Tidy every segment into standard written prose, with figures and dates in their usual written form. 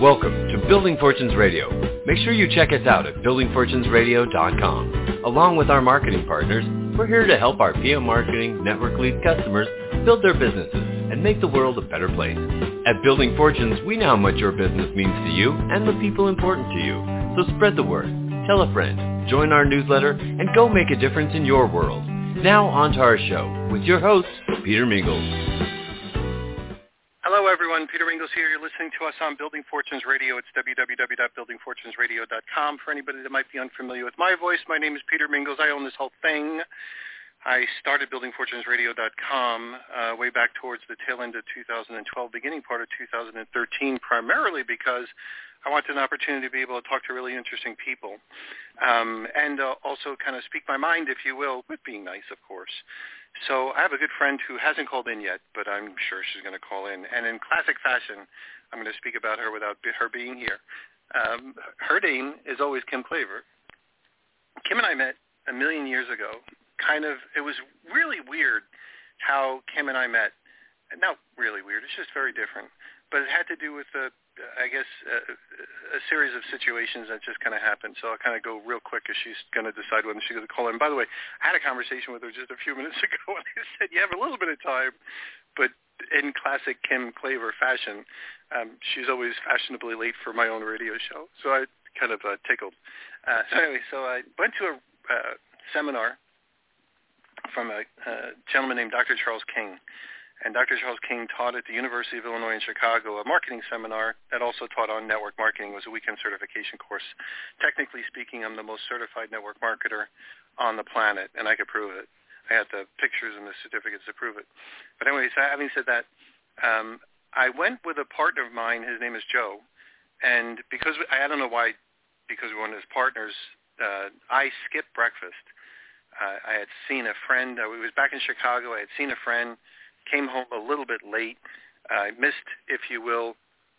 Welcome to Building Fortunes Radio. Make sure you check us out at buildingfortunesradio.com. Along with our marketing partners, we're here to help our PM Marketing Network Lead customers build their businesses and make the world a better place. At Building Fortunes, we know how much your business means to you and the people important to you. So spread the word, tell a friend, join our newsletter, and go make a difference in your world. Now on to our show with your host, Peter Mingles. Hello, everyone. Peter Mingles here. You're listening to us on Building Fortunes Radio. It's www.buildingfortunesradio.com. For anybody that might be unfamiliar with my voice, my name is Peter Mingles. I own this whole thing. I started buildingfortunesradio.com way back towards the tail end of 2012, beginning part of 2013, primarily because I wanted an opportunity to be able to talk to really interesting people and also kind of speak my mind, if you will, with being nice, of course. So I have a good friend who hasn't called in yet, but I'm sure she's going to call in. And in classic fashion, I'm going to speak about her without her being here. Her name is always Kim Klaver. Kim and I met a million years ago. It was really weird how Kim and I met. Not really weird. It's just very different. But it had to do with, a series of situations that just kind of happened. So I'll kind of go real quick as she's going to decide when she's going to call in. By the way, I had a conversation with her just a few minutes ago, and I said, you have a little bit of time. But in classic Kim Klaver fashion, she's always fashionably late for my own radio show. So I kind of tickled. So I went to a seminar from a gentleman named Dr. Charles King. And Dr. Charles King taught at the University of Illinois in Chicago a marketing seminar that also taught on network marketing. It was a weekend certification course. Technically speaking, I'm the most certified network marketer on the planet, and I could prove it. I had the pictures and the certificates to prove it. But anyways, having said that, I went with a partner of mine. His name is Joe. And because I don't know why, because we were one of his partners, I skipped breakfast. I had seen a friend. It was back in Chicago. I had seen a friend. Came home a little bit late. I missed, if you will.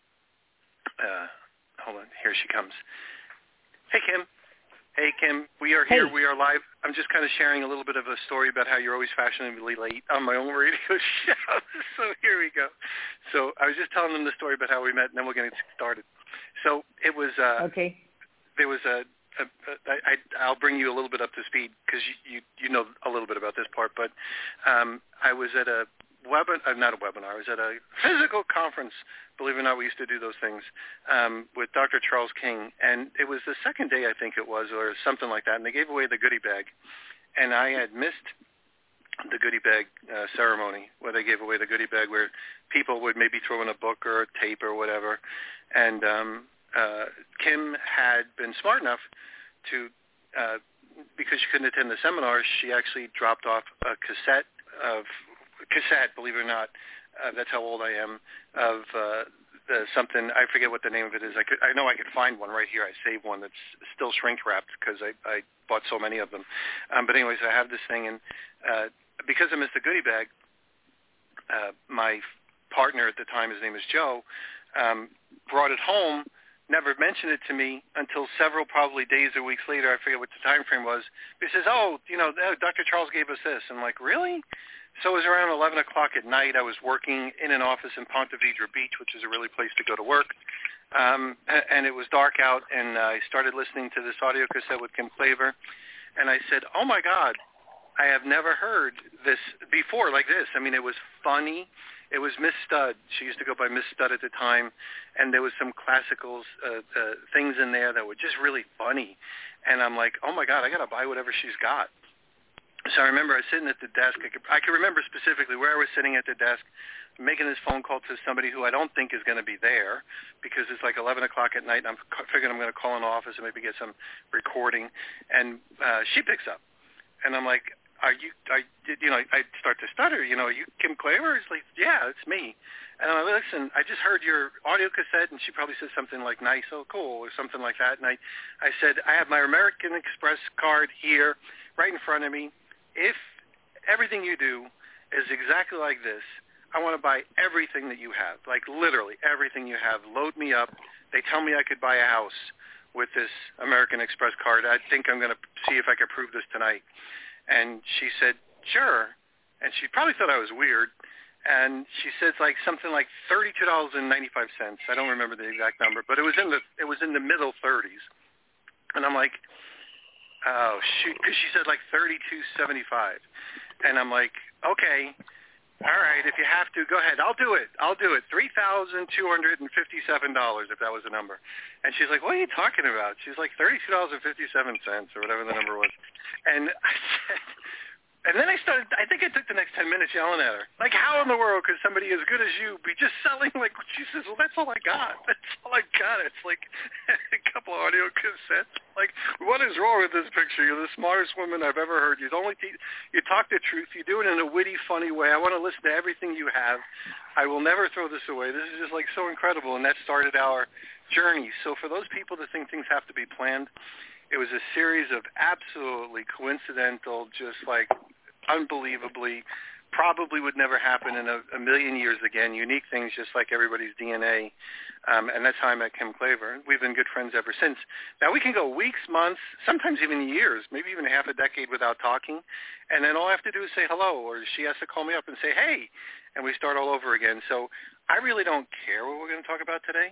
Hold on. Here she comes. Hey, Kim. Hey, Kim. We are here. Hey. We are live. I'm just kind of sharing a little bit of a story about how you're always fashionably late on my own radio show. So here we go. So I was just telling them the story about how we met, and then we're going to get started. So it was okay. There was I'll bring you a little bit up to speed because you know a little bit about this part. But I was at a not a webinar. I was at a physical conference. Believe it or not, we used to do those things with Dr. Charles King, and it was the second day, I think it was, or something like that. And they gave away the goodie bag, and I had missed the goodie bag ceremony where they gave away the goodie bag, where people would maybe throw in a book or a tape or whatever. And Kim had been smart enough to, because she couldn't attend the seminar, she actually dropped off a cassette, believe it or not, that's how old I am, of something, I forget what the name of it is. I know I could find one right here. I saved one that's still shrink-wrapped because I bought so many of them. But anyways, I have this thing, and because I missed the goodie bag, my partner at the time, his name is Joe, brought it home, never mentioned it to me until several probably days or weeks later. I forget what the time frame was. He says, Dr. Charles gave us this. I'm like, really? So it was around 11 o'clock at night. I was working in an office in Ponte Vedra Beach, which is a really place to go to work. And it was dark out, and I started listening to this audio cassette with Kim Klaver. And I said, oh, my God, I have never heard this before like this. I mean, it was funny. It was Miss Stud. She used to go by Miss Stud at the time, and there was some classical things in there that were just really funny. And I'm like, oh, my God, I got to buy whatever she's got. So I remember I was sitting at the desk. I can remember specifically where I was sitting at the desk, making this phone call to somebody who I don't think is going to be there because it's like 11 o'clock at night, and I'm figuring I'm going to call an office and maybe get some recording. And she picks up, and I'm like, I start to stutter. Are you Kim Klaver? It's like, yeah, it's me. And I'm like, listen, I just heard your audio cassette, and she probably said something like, nice, oh, cool, or something like that. And I said, I have my American Express card here right in front of me. If everything you do is exactly like this, I want to buy everything that you have, like literally everything you have. Load me up. They tell me I could buy a house with this American Express card. I think I'm going to see if I can prove this tonight. And she said, sure. And she probably thought I was weird. and she says like something like $32.95. I don't remember the exact number, but it was in the middle 30s, and I'm like, oh shoot, because she said like $32.75, and I'm like, okay. All right, if you have to, go ahead. I'll do it. $3,257 if that was the number. And she's like, what are you talking about? She's like, $32.57 or whatever the number was. And I said, and then I think I took the next 10 minutes yelling at her. Like, how in the world could somebody as good as you be just selling, like, she says, well, that's all I got. That's all I got. It's like a couple of audio cassettes. Like, what is wrong with this picture? You're the smartest woman I've ever heard. You talk the truth. You do it in a witty, funny way. I want to listen to everything you have. I will never throw this away. This is just, like, so incredible. And that started our journey. So for those people that think things have to be planned, it was a series of absolutely coincidental, just like unbelievably, probably would never happen in a million years again, unique things just like everybody's DNA. And that's how I met Kim Klaver. We've been good friends ever since. Now we can go weeks, months, sometimes even years, maybe even half a decade without talking. And then all I have to do is say hello, or she has to call me up and say, hey, and we start all over again. So I really don't care what we're going to talk about today.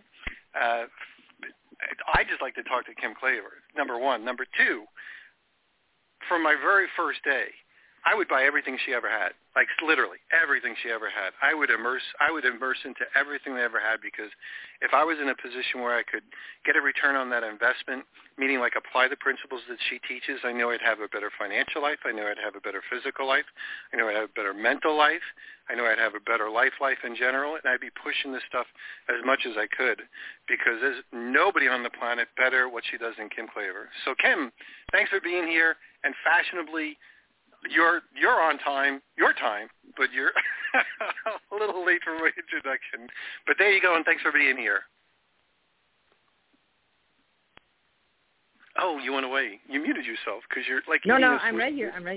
I just like to talk to Kim Klaver, number one. Number two, from my very first day, I would buy everything she ever had, like literally everything she ever had. I would immerse into everything they ever had, because if I was in a position where I could get a return on that investment, meaning like apply the principles that she teaches, I know I'd have a better financial life. I know I'd have a better physical life. I know I'd have a better mental life. I know I'd have a better life in general, and I'd be pushing this stuff as much as I could, because there's nobody on the planet better what she does than Kim Klaver. So Kim, thanks for being here, and fashionably, you're on time, but you're a little late for my introduction. But there you go, and thanks for being here. Oh, you went away. You muted yourself because you're like... No, I'm right here. I'm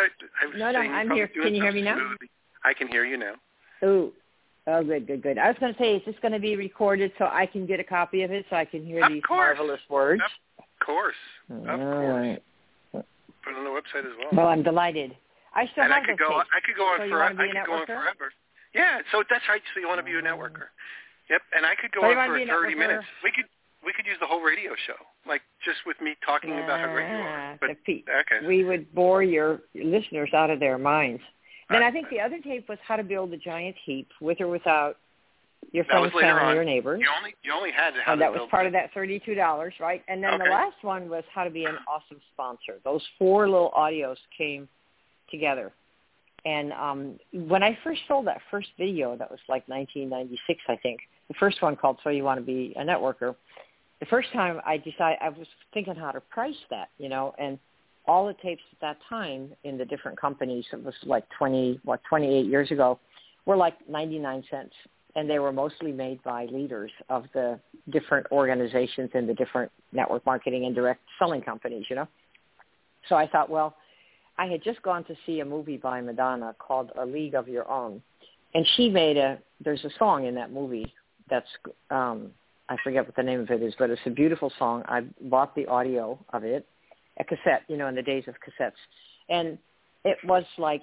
here. Can you hear me now? Smoothie. I can hear you now. Oh, good. I was going to say, is this going to be recorded so I can get a copy of it so I can hear these marvelous words? Of course. Right. Put it on the website as well. Well, I'm delighted. I still have I could go on forever. Yeah, so that's right. So you want to be a networker. Yep, and I could go on for 30 minutes. We could use the whole radio show, like just with me talking about how great you are. But, okay. We would bore your listeners out of their minds. Then I think the other tape was how to build a giant heap with or without your friends, family, or neighbors. You only had to have that was part of that $32, right? And then the last one was how to be an awesome sponsor. Those 4 little audios came together. And when I first sold that first video, that was like 1996, I think, the first one called So You Want to Be a Networker, the first time I was thinking how to price that, and all the tapes at that time in the different companies, it was like 28 years ago, were like 99 cents. And they were mostly made by leaders of the different organizations in the different network marketing and direct selling companies, So I thought, well, I had just gone to see a movie by Madonna called A League of Your Own. And she there's a song in that movie that's, I forget what the name of it is, but it's a beautiful song. I bought the audio of it, a cassette, in the days of cassettes. And it was like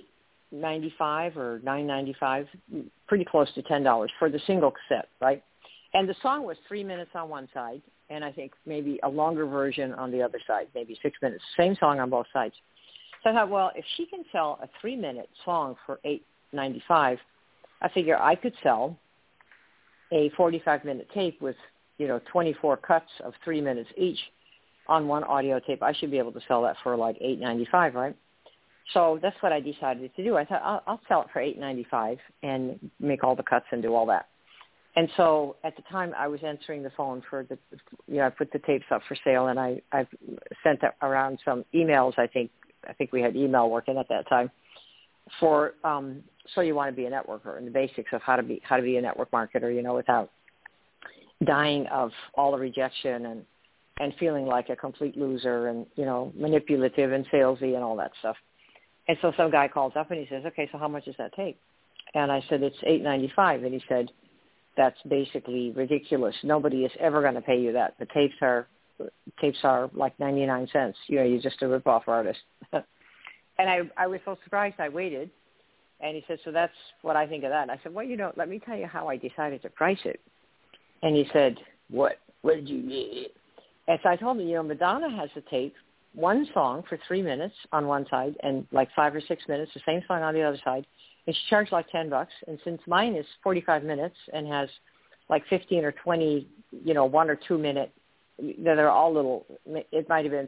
$8.95 or $9.95, pretty close to $10 for the single cassette, right? And the song was 3 minutes on one side, and I think maybe a longer version on the other side, maybe 6 minutes. Same song on both sides. So I thought, well, if she can sell a 3-minute song for $8.95, I figure I could sell a 45-minute tape with, 24 cuts of 3 minutes each on one audio tape. I should be able to sell that for like $8.95, right? So that's what I decided to do. I thought I'll sell it for $8.95 and make all the cuts and do all that. And so at the time I was answering the phone for I put the tapes up for sale, and I sent around some emails. I think we had email working at that time for So You Want to Be a Networker, and the basics of how to be a network marketer, without dying of all the rejection and feeling like a complete loser and, manipulative and salesy and all that stuff. And so some guy calls up and he says, okay, so how much does that take? And I said, it's $8.95. And he said, that's basically ridiculous. Nobody is ever going to pay you that. The tapes are like 99 cents. You're just a rip-off artist. And I was so surprised I waited. And he said, so that's what I think of that. And I said, well, let me tell you how I decided to price it. And he said, what did you get? And so I told him, Madonna has a tape, one song for 3 minutes on one side and like 5 or 6 minutes, the same song on the other side. And she charged like $10. And since mine is 45 minutes and has like 15 or 20, 1 or 2 minute, they're all little, it might have been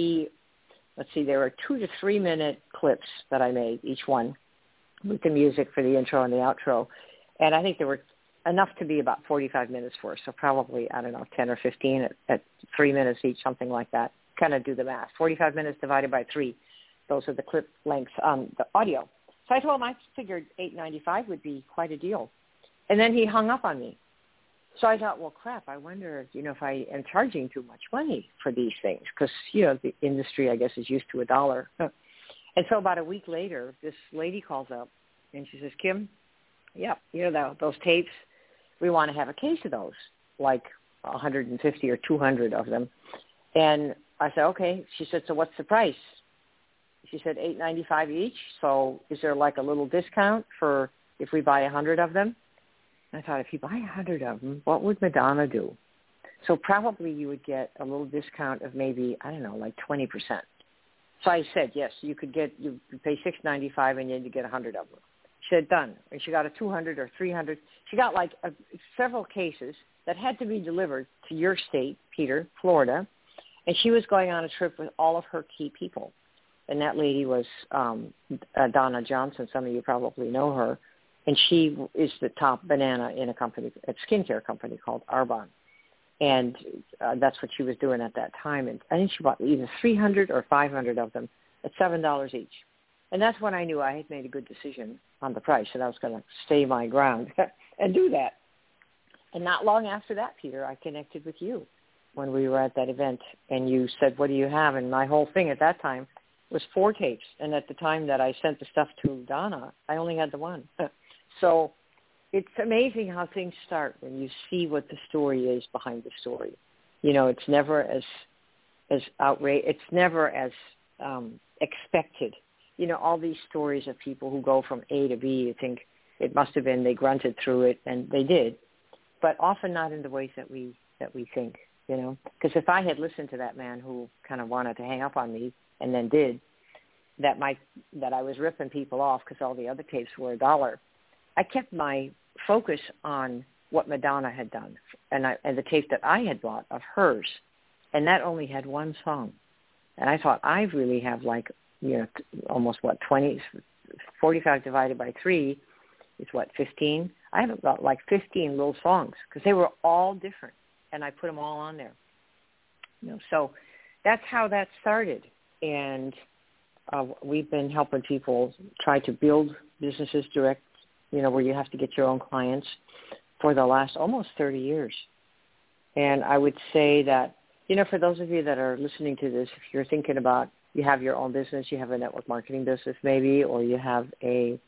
there were 2 to 3 minute clips that I made, each one, with the music for the intro and the outro. And I think there were enough to be about 45 minutes for, so probably, 10 or 15 at 3 minutes each, something like that. Kind of do the math. 45 minutes divided by 3. Those are the clip lengths on the audio. So I told him I figured $8.95 would be quite a deal. And then he hung up on me. So I thought, well, crap, I wonder, if I am charging too much money for these things because, the industry, I guess, is used to $1. And so about a week later, this lady calls up and she says, Kim, those tapes, we want to have a case of those, like 150 or 200 of them. And I said, okay. She said, so what's the price? She said, $8.95 each. So is there like a little discount for if we buy 100 of them? I thought, if you buy 100 of them, what would Madonna do? So probably you would get a little discount of maybe, like 20%. So I said, yes, you pay $6.95 and then you get 100 of them. She said, done. And she got a 200 or 300. She got like several cases that had to be delivered to your state, Peter, Florida. And she was going on a trip with all of her key people. And that lady was Donna Johnson. Some of you probably know her. And she is the top banana in a skincare company called Arbonne. And that's what she was doing at that time. And I think she bought either 300 or 500 of them at $7 each. And that's when I knew I had made a good decision on the price, and I was going to stay my ground and do that. And not long after that, Peter, I connected with you when we were at that event. And you said, what do you have? And my whole thing at that time was 4 tapes. And at the time that I sent the stuff to Donna, I only had the one. So it's amazing how things start when you see what the story is behind the story. It's never as outrageous. It's never as expected. All these stories of people who go from A to B, you think it must have been they grunted through it, and they did, but often not in the ways that we think. Because if I had listened to that man who kind of wanted to hang up on me and then did, that I was ripping people off because all the other tapes were $1. I kept my focus on what Madonna had done and the tape that I had bought of hers, and that only had one song. And I thought, I really have almost 20, 45 divided by 3 is 15? I have about 15 little songs because they were all different, and I put them all on there. So that's how that started. And we've been helping people try to build businesses direct, where you have to get your own clients for the last almost 30 years. And I would say that, for those of you that are listening to this, if you're thinking about you have your own business, you have a network marketing business maybe, or you have a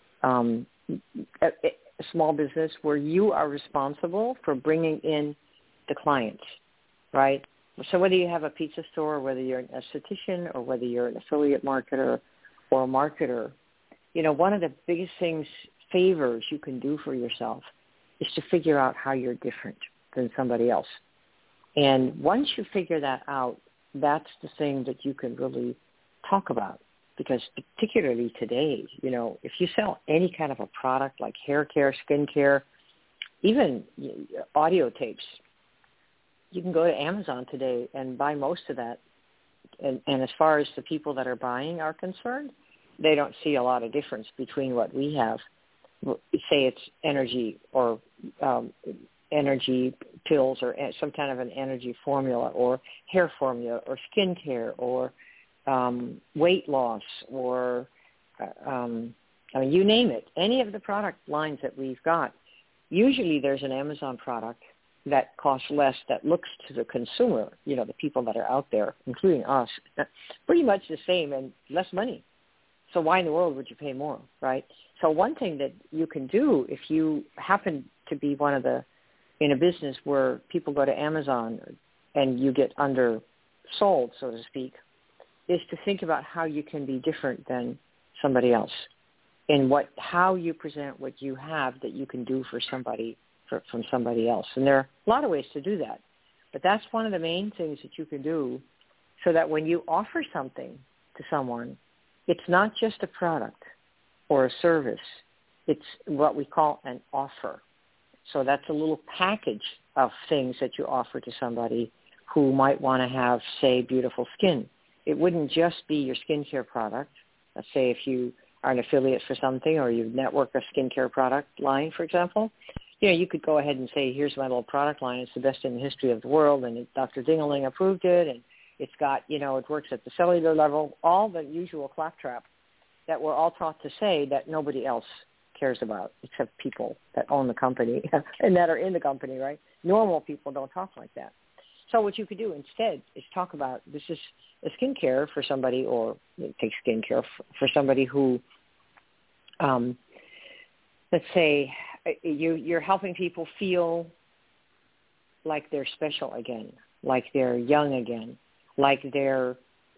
small business where you are responsible for bringing in the clients, right? So whether you have a pizza store, or whether you're an esthetician, or whether you're an affiliate marketer or a marketer, one of the biggest favors you can do for yourself is to figure out how you're different than somebody else. And once you figure that out, that's the thing that you can really talk about. Because particularly today, if you sell any kind of a product like hair care, skin care, even audio tapes, you can go to Amazon today and buy most of that. And as far as the people that are buying are concerned, they don't see a lot of difference between what we have. Say it's energy or energy pills or some kind of an energy formula or hair formula or skin care or weight loss or, you name it, any of the product lines that we've got. Usually there's an Amazon product that costs less, that looks to the consumer, the people that are out there, including us, pretty much the same and less money. So why in the world would you pay more, right? So one thing that you can do if you happen to be in a business where people go to Amazon and you get undersold, so to speak, is to think about how you can be different than somebody else. in how you present what you have that you can do for somebody, from somebody else. And there are a lot of ways to do that. But that's one of the main things that you can do so that when you offer something to someone, it's not just a product or a service. It's what we call an offer. So that's a little package of things that you offer to somebody who might want to have, say, beautiful skin. It wouldn't just be your skincare product. Let's say if you are an affiliate for something or you network a skincare product line, for example, you could go ahead and say, here's my little product line. It's the best in the history of the world, and Dr. Dingeling approved it, and it's got, it works at the cellular level, all the usual claptrap that we're all taught to say that nobody else cares about except people that own the company and that are in the company, right? Normal people don't talk like that. So what you could do instead is talk about, this is a skincare for somebody, or take skincare for somebody who, let's say, you're helping people feel like they're special again, like they're young again, like they're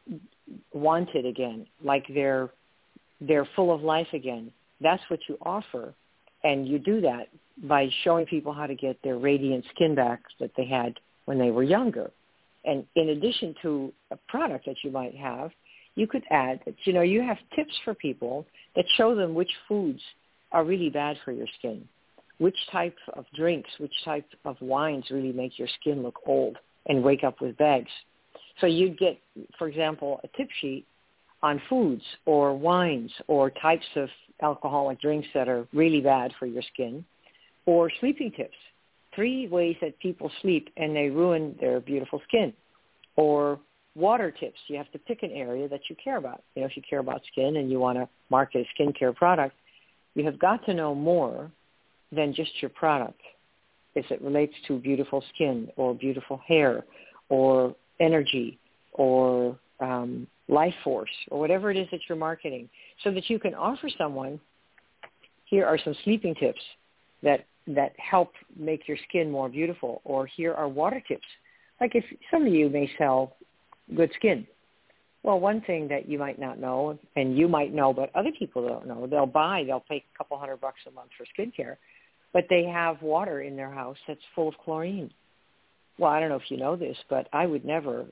wanted again, like they're full of life again. That's what you offer, and you do that by showing people how to get their radiant skin back that they had when they were younger. And in addition to a product that you might have, you could add that, you have tips for people that show them which foods are really bad for your skin, which type of drinks, which type of wines really make your skin look old and wake up with bags. So you'd get, for example, a tip sheet on foods or wines or types of alcoholic drinks that are really bad for your skin, or sleeping tips, 3 ways that people sleep and they ruin their beautiful skin, or water tips. You have to pick an area that you care about. If you care about skin and you want to market a skincare product, you have got to know more than just your product as it relates to beautiful skin or beautiful hair or energy or life force or whatever it is that you're marketing, so that you can offer someone, here are some sleeping tips that help make your skin more beautiful, or here are water tips. Like if some of you may sell good skin. Well, one thing that you might not know, and you might know but other people don't know, they'll pay a couple $100 a month for skincare, but they have water in their house that's full of chlorine. Well, I don't know if you know this, but I would never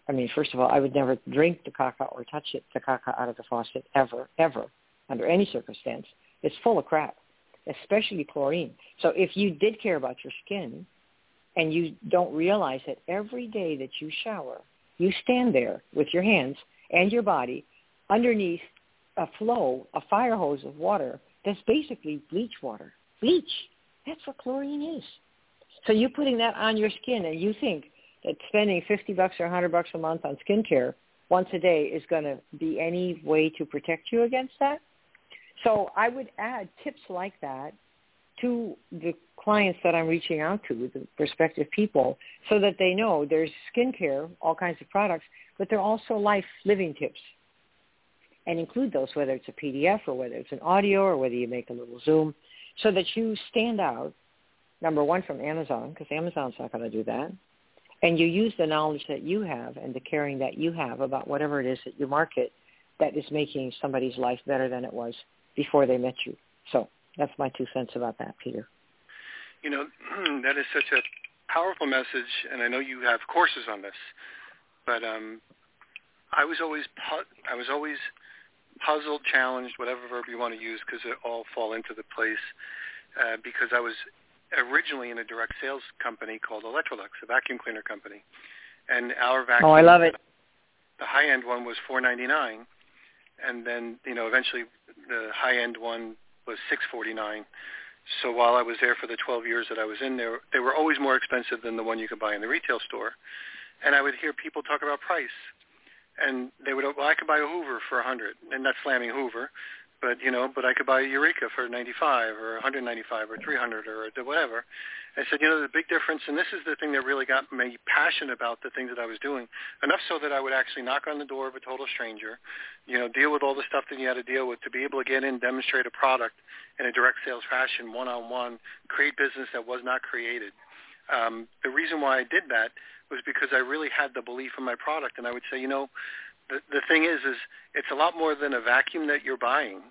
drink the caca or touch it, the caca out of the faucet, ever, under any circumstance. It's full of crap, especially chlorine. So if you did care about your skin and you don't realize that every day that you shower, you stand there with your hands and your body underneath a fire hose of water that's basically bleach water. Bleach. That's what chlorine is. So you're putting that on your skin, and you think that spending $50 or $100 a month on skincare once a day is going to be any way to protect you against that? So I would add tips like that to the clients that I'm reaching out to, the prospective people, so that they know there's skincare, all kinds of products, but they're also life living tips. And include those, whether it's a PDF or whether it's an audio or whether you make a little Zoom, so that you stand out, number one, from Amazon, because Amazon's not going to do that. And you use the knowledge that you have and the caring that you have about whatever it is that you market that is making somebody's life better than it was before they met you. So that's my 2 cents about that, Peter. That is such a powerful message, and I know you have courses on this, but I was always puzzled, challenged, whatever verb you want to use, because it all fall into the place, because I was originally in a direct sales company called Electrolux, a vacuum cleaner company, and our vacuum. Oh, I love it. The high-end one was $499, and then eventually the high-end one was $649. So while I was there for the 12 years that I was in there, they were always more expensive than the one you could buy in the retail store. And I would hear people talk about price, and they would, I could buy a Hoover for $100, and not slamming Hoover, but I could buy a Eureka for $95 or $195 or $300 or whatever. I said, the big difference, and this is the thing that really got me passionate about the things that I was doing, enough so that I would actually knock on the door of a total stranger, deal with all the stuff that you had to deal with, to be able to get in, demonstrate a product in a direct sales fashion, one-on-one, create business that was not created. The reason why I did that was because I really had the belief in my product, and I would say, the thing is it's a lot more than a vacuum that you're buying.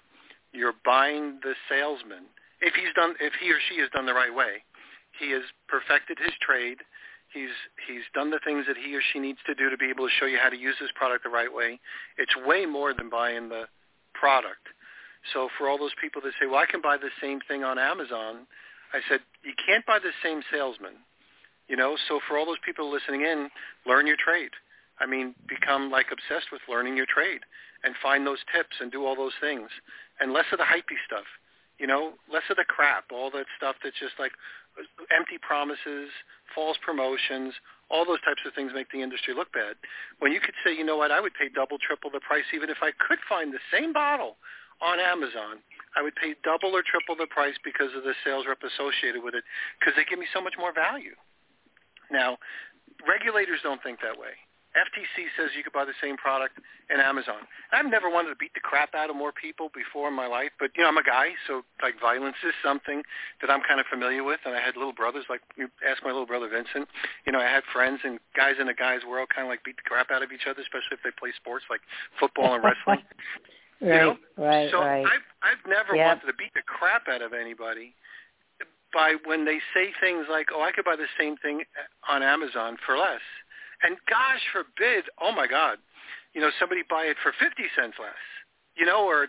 You're buying the salesman. If he or she has done the right way, he has perfected his trade. He's done the things that he or she needs to do to be able to show you how to use this product the right way. It's way more than buying the product. So for all those people that say, well, I can buy the same thing on Amazon, I said, you can't buy the same salesman. So for all those people listening in, learn your trade. I mean, become like obsessed with learning your trade and find those tips and do all those things. And less of the hypey stuff, less of the crap, all that stuff that's just like empty promises, false promotions, all those types of things make the industry look bad. When you could say, you know what, I would pay double, triple the price even if I could find the same bottle on Amazon. I would pay double or triple the price because of the sales rep associated with it because they give me so much more value. Now, regulators don't think that way. FTC says you could buy the same product in Amazon. I've never wanted to beat the crap out of more people before in my life, but, I'm a guy, so, like, violence is something that I'm kind of familiar with, and I had little brothers, like you ask my little brother Vincent. I had friends and guys in the guys' world kind of, like, beat the crap out of each other, especially if they play sports like football and wrestling. Right. I've never wanted to beat the crap out of anybody by when they say things like, oh, I could buy the same thing on Amazon for less. And gosh forbid, oh my God, somebody buy it for 50 cents less, or $1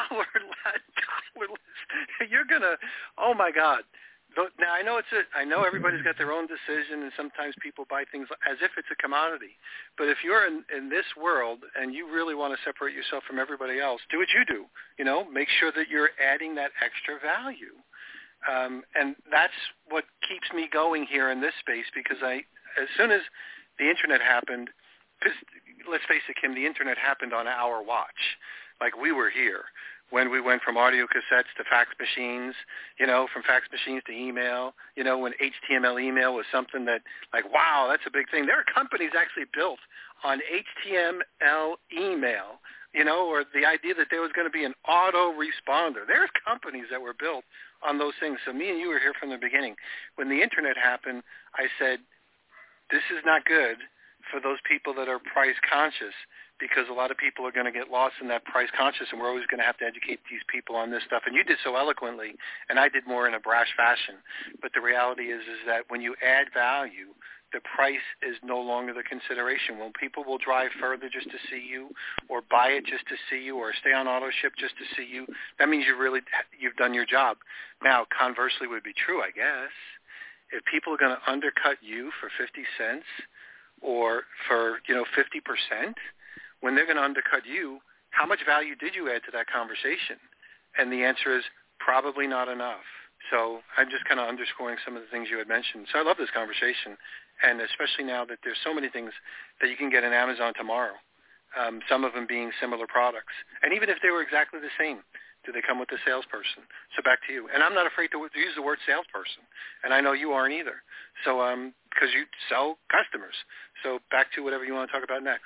less. You're gonna, oh my God. Now I know everybody's got their own decision, and sometimes people buy things as if it's a commodity. But if you're in this world and you really want to separate yourself from everybody else, do what you do. Make sure that you're adding that extra value. And that's what keeps me going here in this space, because as soon as the internet happened, because let's face it, Kim, the internet happened on our watch. Like, we were here when we went from audio cassettes to fax machines, from fax machines to email, when HTML email was something that, like, wow, that's a big thing. There are companies actually built on HTML email, or the idea that there was going to be an autoresponder. There's companies that were built on those things. So me and you were here from the beginning. When the internet happened, I said, this is not good for those people that are price conscious, because a lot of people are going to get lost in that price conscious, and we're always going to have to educate these people on this stuff. And you did so eloquently, and I did more in a brash fashion. But the reality is that when you add value, the price is no longer the consideration. When people will drive further just to see you, or buy it just to see you, or stay on auto ship just to see you, that means you've done your job. Now, conversely would be true, I guess. If people are going to undercut you for 50 cents or for, 50%, when they're going to undercut you, how much value did you add to that conversation? And the answer is probably not enough. So I'm just kind of underscoring some of the things you had mentioned. So I love this conversation, and especially now that there's so many things that you can get in Amazon tomorrow, some of them being similar products. And even if they were exactly the same, do they come with a salesperson? So back to you. And I'm not afraid to use the word salesperson, and I know you aren't either. So because you sell customers. So back to whatever you want to talk about next.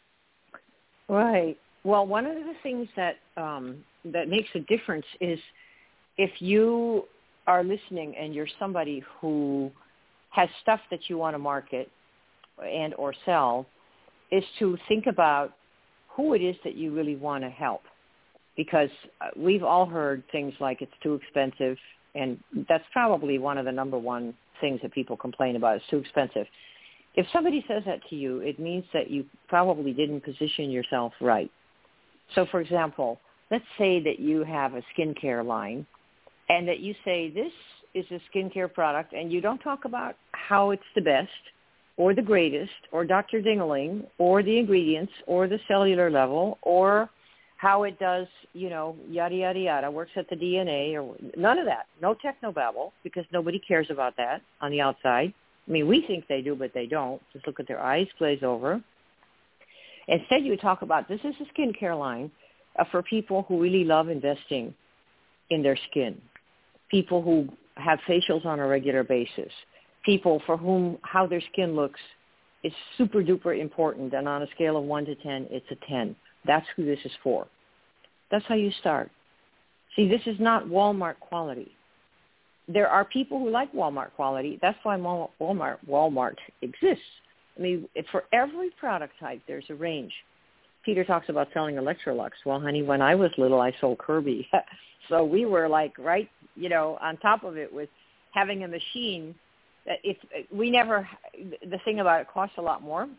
Right. Well, one of the things that that makes a difference is if you are listening and you're somebody who has stuff that you want to market and or sell, is to think about who it is that you really want to help. Because we've all heard things like it's too expensive, and that's probably one of the number one things that people complain about. It's too expensive. If somebody says that to you, it means that you probably didn't position yourself right. So, for example, let's say that you have a skincare line, and that you say this is a skincare product, and you don't talk about how it's the best or the greatest or Dr. Dingaling or the ingredients or the cellular level or how it does, yada, yada, yada, works at the DNA, or none of that. No technobabble, because nobody cares about that on the outside. I mean, we think they do, but they don't. Just look at their eyes glaze over. Instead, you talk about this is a skincare line for people who really love investing in their skin, people who have facials on a regular basis, people for whom how their skin looks is super duper important, and on a scale of 1 to 10, it's a 10. That's who this is for. That's how you start. See, this is not Walmart quality. There are people who like Walmart quality. That's why Walmart exists. I mean, for every product type, there's a range. Peter talks about selling Electrolux. Well, honey, when I was little, I sold Kirby. So we were like right, on top of it with having a machine that the thing about it costs a lot more.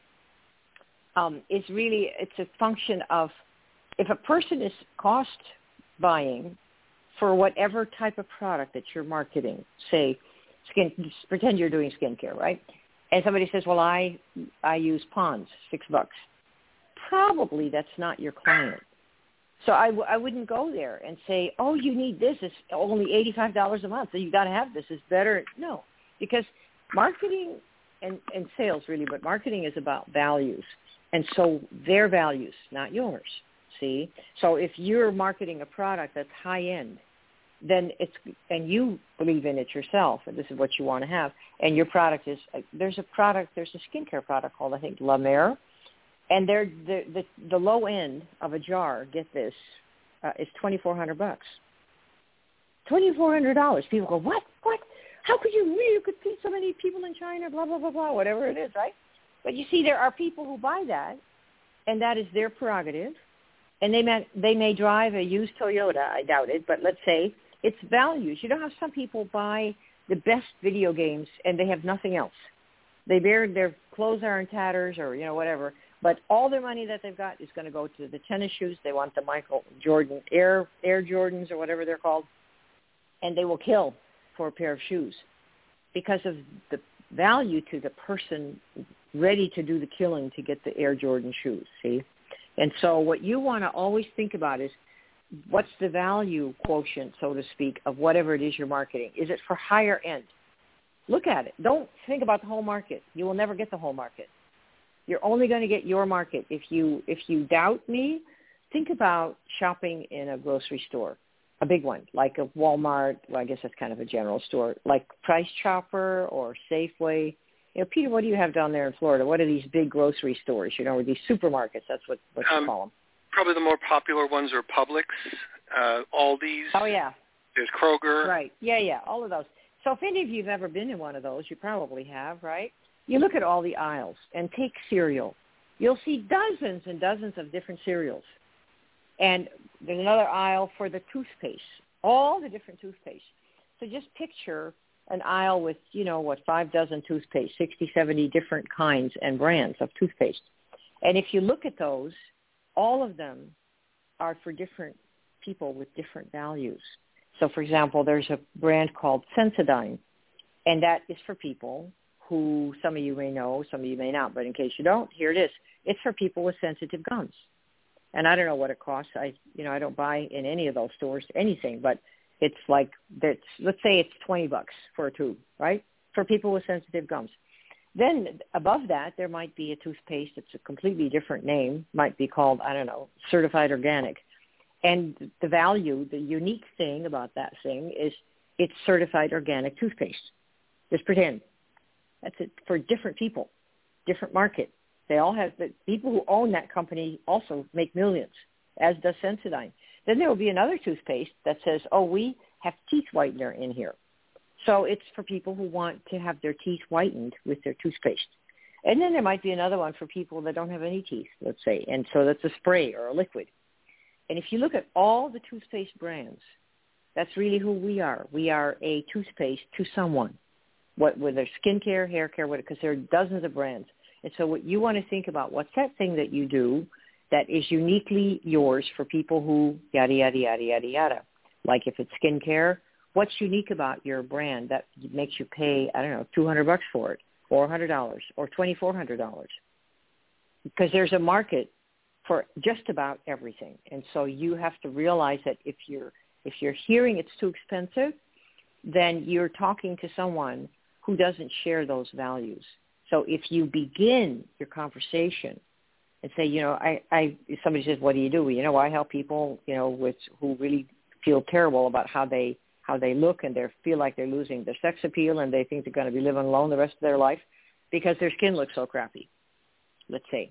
It's a function of if a person is cost buying for whatever type of product that you're marketing, say just pretend you're doing skincare, right? And somebody says, well, I use Pond's, $6. Probably that's not your client. So I wouldn't go there and say, oh, you need this. It's only $85 a month, so you got to have this. It's better. No, because marketing and sales really, but marketing is about values. And so their values, not yours, see? So if you're marketing a product that's high-end, then and you believe in it yourself, and this is what you want to have, and your product is, there's a skincare product called, I think, La Mer, and they're the low end of a jar, get this, is $2,400. $2,400. People go, what? How could you could feed so many people in China, blah, blah, blah, blah, whatever it is, right? But you see, there are people who buy that, and that is their prerogative, and they may drive a used Toyota, I doubt it, but let's say it's values. You know how some people buy the best video games and they have nothing else. Their clothes are in tatters or, whatever, but all their money that they've got is going to go to the tennis shoes. They want the Michael Jordan Air Jordans or whatever they're called, and they will kill for a pair of shoes because of the value to the person ready to do the killing to get the Air Jordan shoes, see? And so what you want to always think about is what's the value quotient, so to speak, of whatever it is you're marketing. Is it for higher end? Look at it. Don't think about the whole market. You will never get the whole market. You're only going to get your market. If you doubt me, think about shopping in a grocery store, a big one, like a Walmart. Well, I guess that's kind of a general store, like Price Chopper or Safeway. Peter, what do you have down there in Florida? What are these big grocery stores, or these supermarkets? That's what you call them. Probably the more popular ones are Publix, Aldi's. Oh, yeah. There's Kroger. Right. Yeah, all of those. So if any of you have ever been in one of those, you probably have, right? You look at all the aisles and take cereal. You'll see dozens and dozens of different cereals. And there's another aisle for the toothpaste, all the different toothpaste. So just picture an aisle with, 5 dozen toothpaste, 60, 70 different kinds and brands of toothpaste. And if you look at those, all of them are for different people with different values. So, for example, there's a brand called Sensodyne, and that is for people who some of you may know, some of you may not, but in case you don't, here it is. It's for people with sensitive gums. And I don't know what it costs. I don't buy in any of those stores anything, but it's like, let's say it's $20 for a tube, right, for people with sensitive gums. Then above that, there might be a toothpaste. It's a completely different name, might be called, Certified Organic. And the value, the unique thing about that thing is it's Certified Organic toothpaste. Just pretend. That's it for different people, different market. They all have, the people who own that company also make millions, as does Sensodyne. Then there will be another toothpaste that says, we have teeth whitener in here. So it's for people who want to have their teeth whitened with their toothpaste. And then there might be another one for people that don't have any teeth, let's say. And so that's a spray or a liquid. And if you look at all the toothpaste brands, that's really who we are. We are a toothpaste to someone, whether skincare, hair care, because there are dozens of brands. And so what you want to think about, what's that thing that you do that is uniquely yours for people who yada, yada, yada, yada, yada. Like if it's skincare, what's unique about your brand that makes you pay, $200 for it, $400 or $2,400? Because there's a market for just about everything. And so you have to realize that if you're hearing it's too expensive, then you're talking to someone who doesn't share those values. So if you begin your conversation and say, if somebody says, what do you do? Well, I help people, who really feel terrible about how they look and they feel like they're losing their sex appeal and they think they're going to be living alone the rest of their life because their skin looks so crappy, let's say.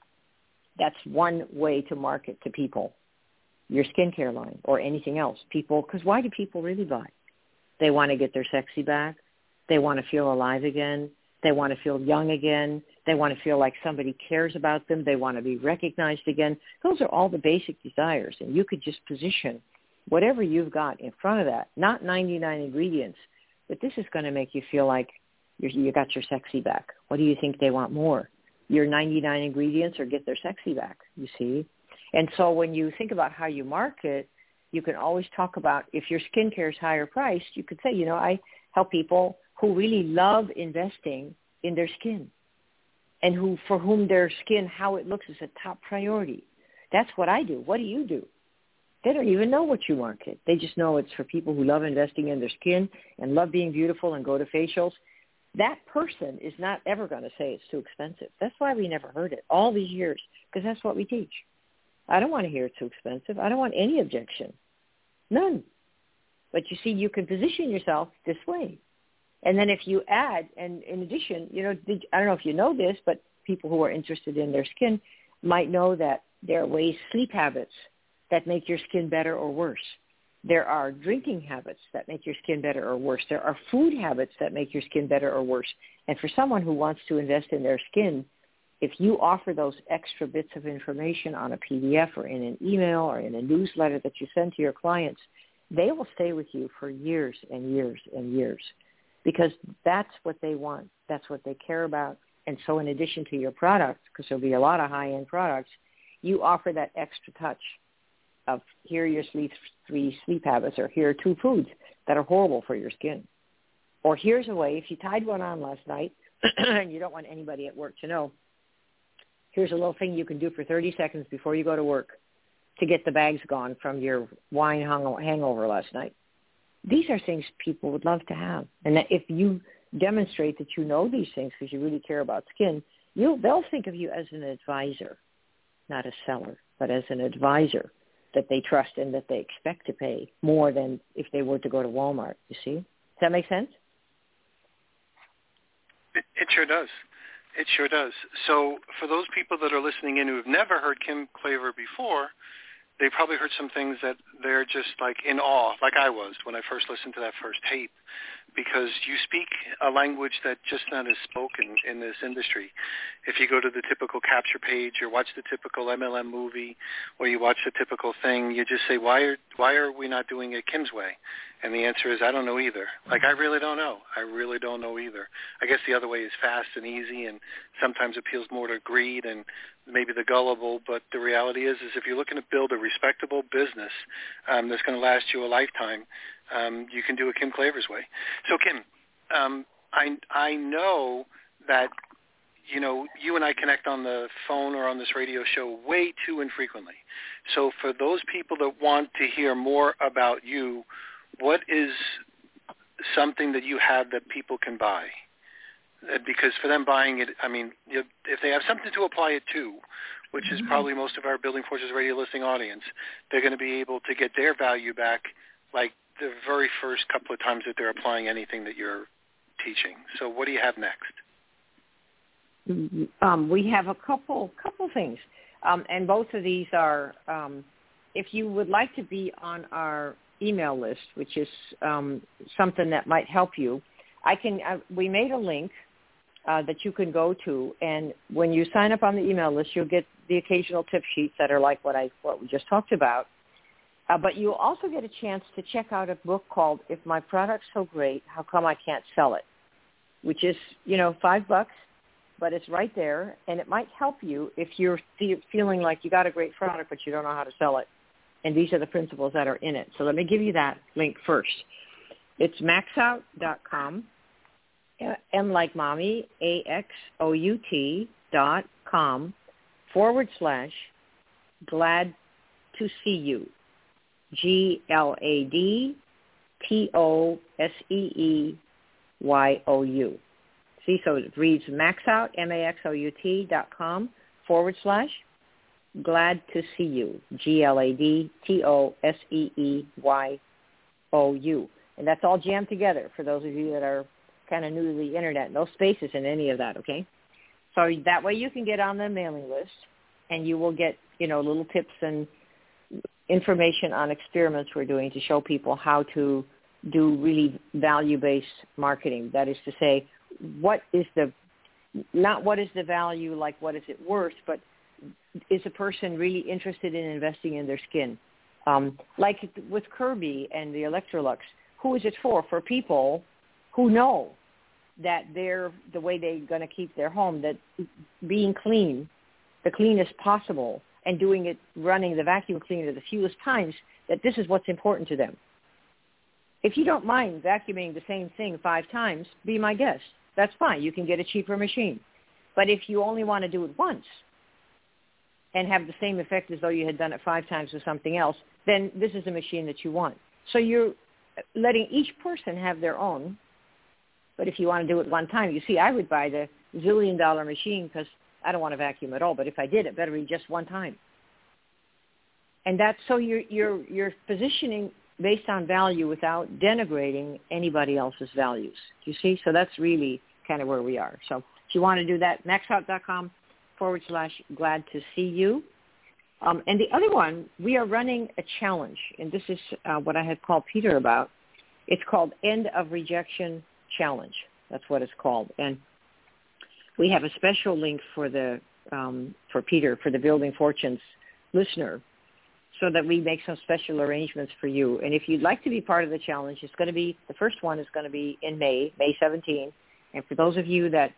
That's one way to market to people, your skincare line or anything else. Because why do people really buy? They want to get their sexy back. They want to feel alive again. They want to feel young again. They want to feel like somebody cares about them. They want to be recognized again. Those are all the basic desires, and you could just position whatever you've got in front of that, not 99 ingredients, but this is going to make you feel like you got your sexy back. What do you think they want more? Your 99 ingredients or get their sexy back, you see? And so when you think about how you market, you can always talk about if your skincare is higher priced, you could say, I help people who really love investing in their skin and for whom their skin, how it looks, is a top priority. That's what I do. What do you do? They don't even know what you market. They just know it's for people who love investing in their skin and love being beautiful and go to facials. That person is not ever going to say it's too expensive. That's why we never heard it all these years, because that's what we teach. I don't want to hear it's too expensive. I don't want any objection. None. But you see, you can position yourself this way. And then if you add, and in addition, I don't know if you know this, but people who are interested in their skin might know that there are sleep habits that make your skin better or worse. There are drinking habits that make your skin better or worse. There are food habits that make your skin better or worse. And for someone who wants to invest in their skin, if you offer those extra bits of information on a PDF or in an email or in a newsletter that you send to your clients, they will stay with you for years and years and years, because that's what they want. That's what they care about. And so in addition to your products, because there'll be a lot of high-end products, you offer that extra touch of here are your 3 sleep habits, or here are 2 foods that are horrible for your skin. Or here's a way, if you tied one on last night and you don't want anybody at work to know, here's a little thing you can do for 30 seconds before you go to work to get the bags gone from your wine hangover last night. These are things people would love to have. And that if you demonstrate that you know these things because you really care about skin, they'll think of you as an advisor, not a seller, but as an advisor that they trust and that they expect to pay more than if they were to go to Walmart, you see? Does that make sense? It sure does. It sure does. So for those people that are listening in who have never heard Kim Klaver before, they probably heard some things that they're just like in awe, like I was when I first listened to that first tape, because you speak a language that just not is spoken in this industry. If you go to the typical capture page or watch the typical MLM movie, or you watch the typical thing, you just say, why are we not doing it Kim's way? And the answer is, I don't know either. Like, I really don't know. I really don't know either. I guess the other way is fast and easy and sometimes appeals more to greed and maybe the gullible. But the reality is if you're looking to build a respectable business that's going to last you a lifetime, you can do it Kim Klaver's way. So, Kim, I know that, you and I connect on the phone or on this radio show way too infrequently. So for those people that want to hear more about you, what is something that you have that people can buy? Because for them buying it, if they have something to apply it to, which is probably most of our Building Fortunes radio listening audience, they're going to be able to get their value back like the very first couple of times that they're applying anything that you're teaching. So what do you have next? We have a couple things, and both of these are, if you would like to be on our email list, which is something that might help you, we made a link that you can go to, and when you sign up on the email list, you'll get the occasional tip sheets that are like what we just talked about. But you'll also get a chance to check out a book called "If My Product's So Great, How Come I Can't Sell It?" which is, $5, but it's right there, and it might help you if you're feeling like you got a great product, but you don't know how to sell it. And these are the principles that are in it. So let me give you that link first. It's maxout.com, M like mommy, AXOUT.com / glad to see you, GLADTOSEEYOU. See, so it reads maxout, MAXOUT.com / glad to see you, GLADTOSEEYOU. And that's all jammed together for those of you that are kind of new to the internet. No spaces in any of that, okay? So that way you can get on the mailing list, and you will get, little tips and information on experiments we're doing to show people how to do really value-based marketing. That is to say, what is the not what is the value, like what is it worth, but is a person really interested in investing in their skin? Like with Kirby and the Electrolux, who is it for? For people who know that they're the way they're going to keep their home, that being clean, the cleanest possible, and doing it, running the vacuum cleaner the fewest times, that this is what's important to them. If you don't mind vacuuming the same thing 5 times, be my guest. That's fine. You can get a cheaper machine. But if you only want to do it once and have the same effect as though you had done it 5 times with something else, then this is a machine that you want. So you're letting each person have their own. But if you want to do it one time, you see, I would buy the $1 zillion machine because I don't want to vacuum at all. But if I did, it better be just one time. And that's so you're positioning based on value without denigrating anybody else's values. You see? So that's really kind of where we are. So if you want to do that, maxout.com/glad to see you. And the other one, we are running a challenge, and this is what I had called Peter about. It's called End of Rejection Challenge. That's what it's called. And we have a special link for Peter, for the Building Fortunes listener, so that we make some special arrangements for you. And if you'd like to be part of the challenge, it's going to be, the first one is going to be in May 17. And for those of you that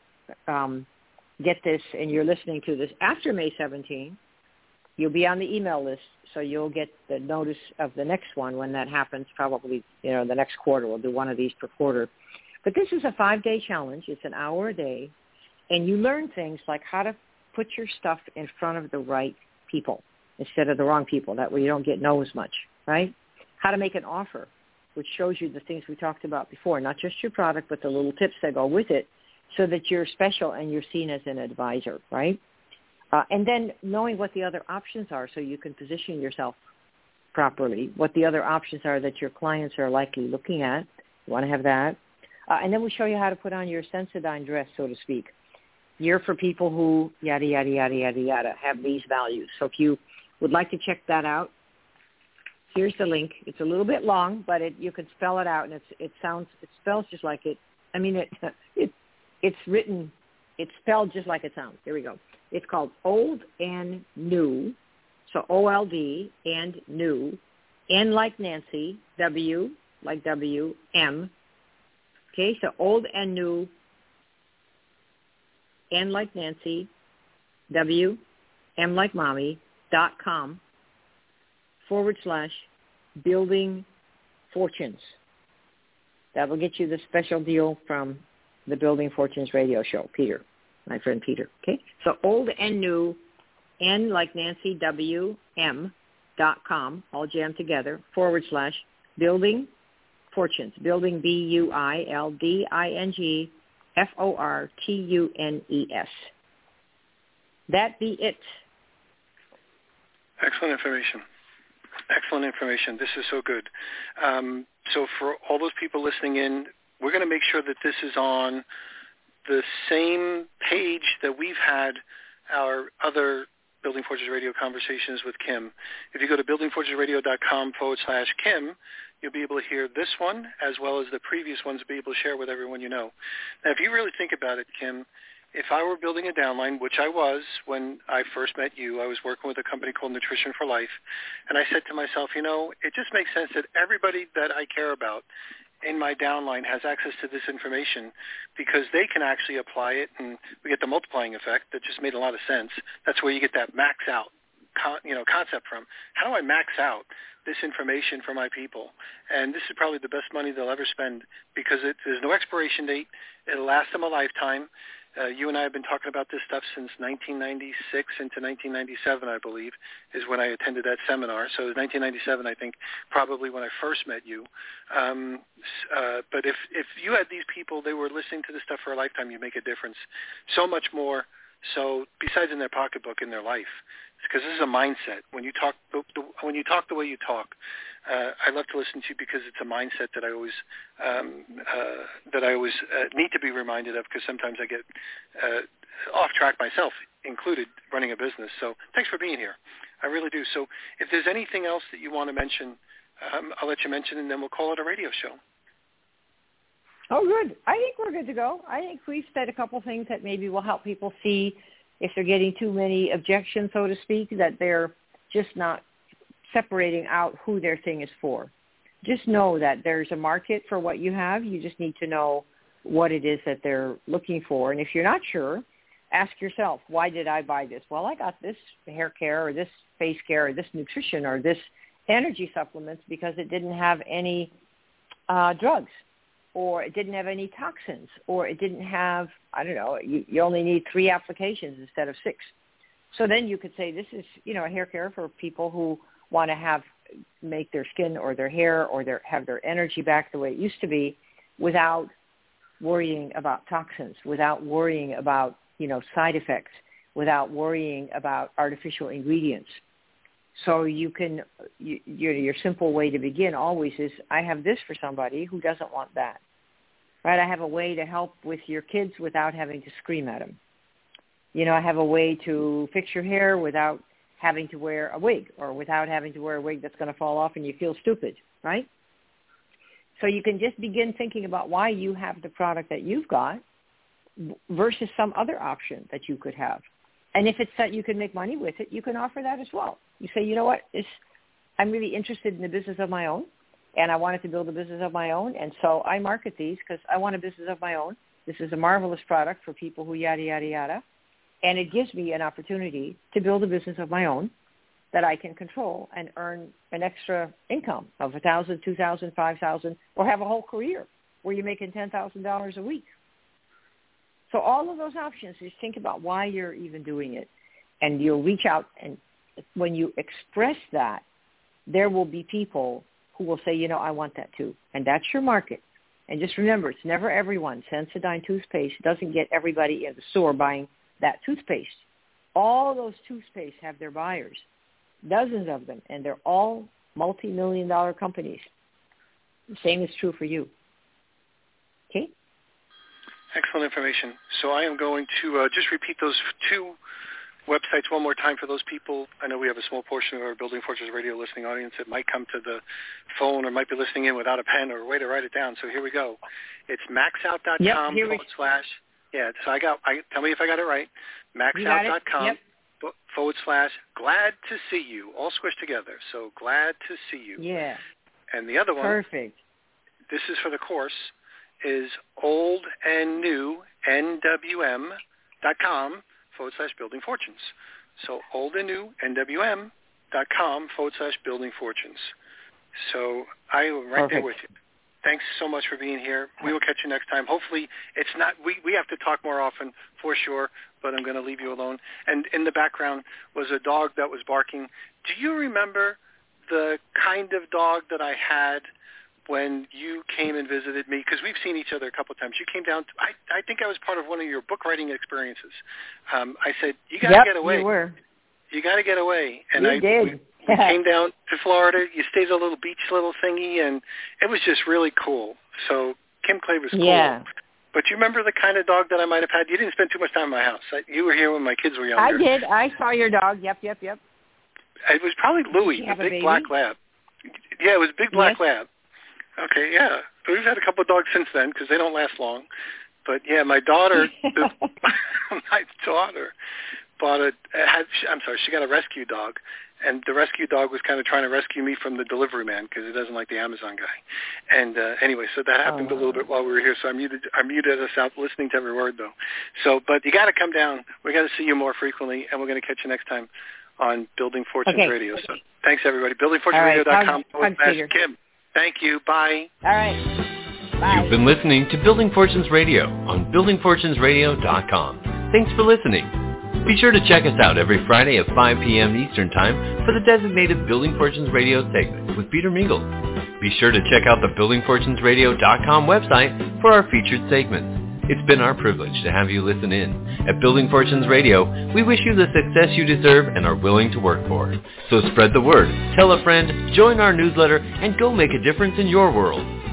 get this and you're listening to this after May 17, you'll be on the email list, so you'll get the notice of the next one when that happens, probably, the next quarter. We'll do one of these per quarter. But this is a 5-day challenge. It's an hour a day. And you learn things like how to put your stuff in front of the right people instead of the wrong people. That way you don't get no as much, right? How to make an offer, which shows you the things we talked about before, not just your product, but the little tips that go with it, so that you're special and you're seen as an advisor, right? And then knowing what the other options are so you can position yourself properly, what the other options are that your clients are likely looking at. You want to have that. And then we show you how to put on your Sensodyne dress, so to speak. You're for people who, yada, yada, yada, yada, yada, have these values. So if you would like to check that out, here's the link. It's a little bit long, but you can spell it out, and it spells just like it. I mean, it's written, it's spelled just like it sounds. Here we go. It's called Old and New, so O-L-D and New, N like Nancy, W like W, M. Okay, so Old and New, N like Nancy, W, M like Mommy, .com /Building Fortunes. That will get you the special deal from the Building Fortunes radio show, Peter, my friend Peter. Okay, so Old and New, N like Nancy, W, M .com, all jammed together, /Building Fortunes. Building BUILDING FORTUNES. That be it. Excellent information. Excellent information. This is so good. So for all those people listening in, we're going to make sure that this is on the same page that we've had our other Building Fortunes Radio conversations with Kim. If you go to buildingfortunesradio.com /Kim, you'll be able to hear this one as well as the previous ones, be able to share with everyone you know. Now, if you really think about it, Kim, if I were building a downline, which I was when I first met you, I was working with a company called Nutrition for Life, and I said to myself, it just makes sense that everybody that I care about in my downline has access to this information because they can actually apply it, and we get the multiplying effect. That just made a lot of sense. That's where you get that max out concept from. How do I max out this information for my people? And this is probably the best money they'll ever spend because there's no expiration date. It'll last them a lifetime. You and I have been talking about this stuff since 1996 into 1997, I believe, is when I attended that seminar. So it was 1997, I think, probably when I first met you. But if you had these people, they were listening to this stuff for a lifetime, you make a difference. So much more so besides in their pocketbook, in their life. Because this is a mindset. When you talk the way you talk, I love to listen to you because it's a mindset that I always need to be reminded of because sometimes I get off track myself, included running a business. So thanks for being here. I really do. So if there's anything else that you want to mention, I'll let you mention, and then we'll call it a radio show. Oh, good. I think we're good to go. I think we've said a couple things that maybe will help people see if they're getting too many objections, so to speak, that they're just not separating out who their thing is for. Just know that there's a market for what you have. You just need to know what it is that they're looking for. And if you're not sure, ask yourself, why did I buy this? Well, I got this hair care or this face care or this nutrition or this energy supplements because it didn't have any drugs, or it didn't have any toxins, or it didn't have, I don't know, you only need 3 applications instead of 6. So then you could say this is, a hair care for people who want to make their skin or their hair or have their energy back the way it used to be without worrying about toxins, without worrying about, side effects, without worrying about artificial ingredients. So you can, your simple way to begin always is, I have this for somebody who doesn't want that, right? I have a way to help with your kids without having to scream at them. I have a way to fix your hair without having to wear a wig, or without having to wear a wig that's going to fall off and you feel stupid, right? So you can just begin thinking about why you have the product that you've got versus some other option that you could have. And if it's that you can make money with it, you can offer that as well. You say, you know what, I'm really interested in the business of my own, and I wanted to build a business of my own, and so I market these because I want a business of my own. This is a marvelous product for people who yada, yada, yada, and it gives me an opportunity to build a business of my own that I can control and earn an extra income of $1,000, $2,000, $5,000, or have a whole career where you're making $10,000 a week. So all of those options, just think about why you're even doing it, and you'll reach out, and when you express that, there will be people who will say, I want that too, and that's your market. And just remember, it's never everyone. Sensodyne toothpaste doesn't get everybody in the store buying that toothpaste. All those toothpaste have their buyers, dozens of them, and they're all multi-million-dollar companies. The same is true for you. Okay? Excellent information. So I am going to just repeat those 2 websites one more time for those people. I know we have a small portion of our Building Fortunes Radio listening audience that might come to the phone or might be listening in without a pen or a way to write it down. So here we go. It's maxout.com tell me if I got it right. Maxout.com / glad to see you, all squished together. So glad to see you. Yeah. And the other one. Perfect. This is for the course. Is old and new NWM.com / building fortunes. So old and new NWM.com / building fortunes. So I am right there with you. Thanks so much for being here. We will catch you next time. Hopefully it's not, we have to talk more often for sure, but I'm going to leave you alone. And in the background was a dog that was barking. Do you remember the kind of dog that I had when you came and visited me? Because we've seen each other a couple of times. You came down. I think I was part of one of your book writing experiences. I said, you got to get away. You were. You got to get away. And you did. We came down to Florida. You stayed at a little beach little thingy, and it was just really cool. So Kim Clay was cool. Yeah. But you remember the kind of dog that I might have had? You didn't spend too much time in my house. You were here when my kids were younger. I did. I saw your dog. Yep. It was probably Louie, the big black lab. Yeah, it was a big black lab. Okay, yeah. We've had a couple of dogs since then because they don't last long. But, yeah, my daughter she got a rescue dog, and the rescue dog was kind of trying to rescue me from the delivery man because he doesn't like the Amazon guy. And anyway, so that happened a little bit while we were here, so I muted us out listening to every word, though. So, but you got to come down. We got to see you more frequently, and we're going to catch you next time on Building Fortunes Radio. So thanks, everybody. BuildingFortunesRadio.com. Kim. Thank you. Bye. All right. Bye. You've been listening to Building Fortunes Radio on BuildingFortunesRadio.com. Thanks for listening. Be sure to check us out every Friday at 5 p.m. Eastern Time for the designated Building Fortunes Radio segment with Peter Mingle. Be sure to check out the BuildingFortunesRadio.com website for our featured segments. It's been our privilege to have you listen in. At Building Fortunes Radio, we wish you the success you deserve and are willing to work for. So spread the word, tell a friend, join our newsletter, and go make a difference in your world.